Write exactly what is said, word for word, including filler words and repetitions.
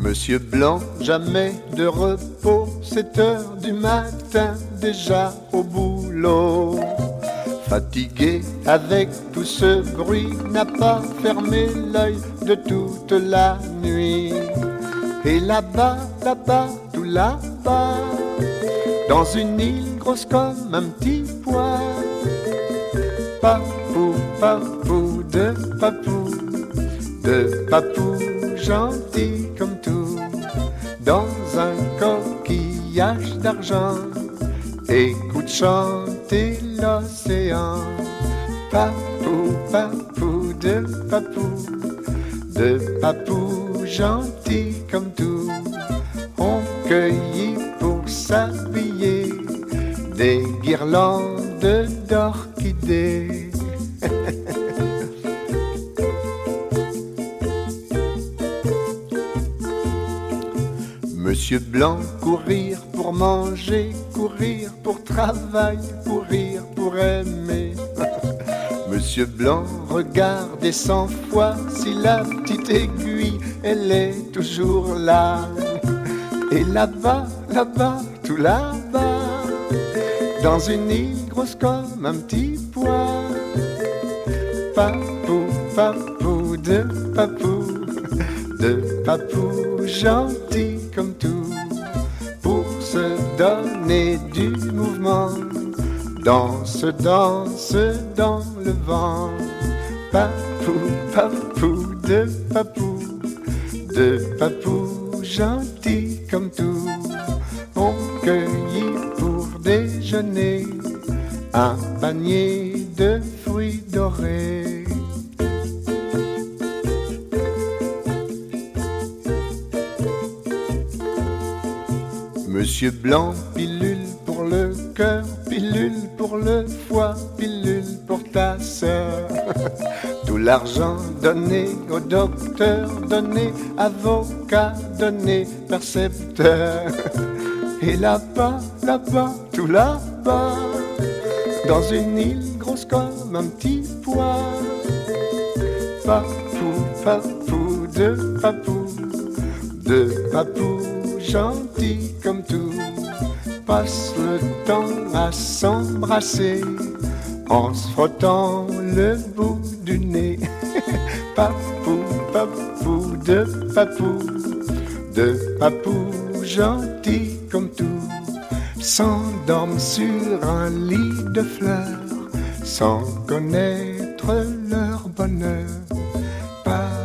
Monsieur Blanc, jamais de repos, sept heures du matin, déjà au boulot. Fatigué avec tout ce bruit, n'a pas fermé l'œil de toute la nuit. Et là-bas, là-bas, tout là-bas, dans une île grosse comme un petit pois, papou, papou, de papou, de papou gentil comme tout, dans un coquillage d'argent, écoute chanter l'océan. Papou, papou, de papou, de papou gentil comme tout, on cueillit pour s'habiller des guirlandes d'orchidées. Monsieur Blanc, courir pour manger, courir pour travail, courir pour aimer. Monsieur Blanc, regardez cent fois si la petite aiguille, elle est toujours là. Et là-bas, là-bas, tout là-bas, dans une île grosse comme un petit pois, papou, papou, de papou, de papou gentil comme tout, pour se donner du mouvement, danse, danse dans le vent. Papou, papou, de papou, de papou gentil comme tout, on cueillit pour déjeuner un panier de fruits dorés. Monsieur Blanc, pilule pour le cœur, pilule pour le foie, pilule pour ta sœur. Tout l'argent donné au docteur, donné avocat, donné percepteur. Et là-bas, là-bas, tout là-bas, dans une île grosse comme un petit pois, papou, papou, de papou, de papou gentil comme tout, passe le temps à s'embrasser en se frottant le bout du nez. Papou, papou, de papou, de papou gentil comme tout, s'endorment sur un lit de fleurs sans connaître leur bonheur.